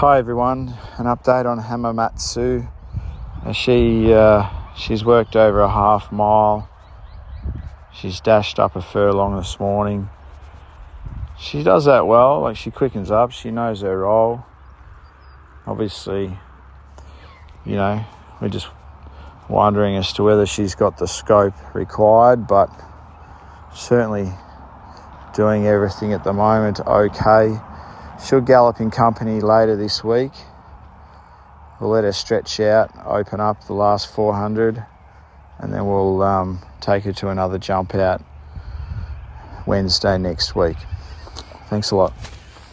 Hi everyone, an update on Hamamatsu. She's worked over a half mile. She's dashed up a furlong this morning. She does that well, like she quickens up, she knows her role. Obviously, we're just wondering as to whether she's got the scope required, but certainly doing everything at the moment okay. She'll gallop in company later this week. We'll let her stretch out, open up the last 400, and then we'll take her to another jump out Wednesday next week. Thanks a lot.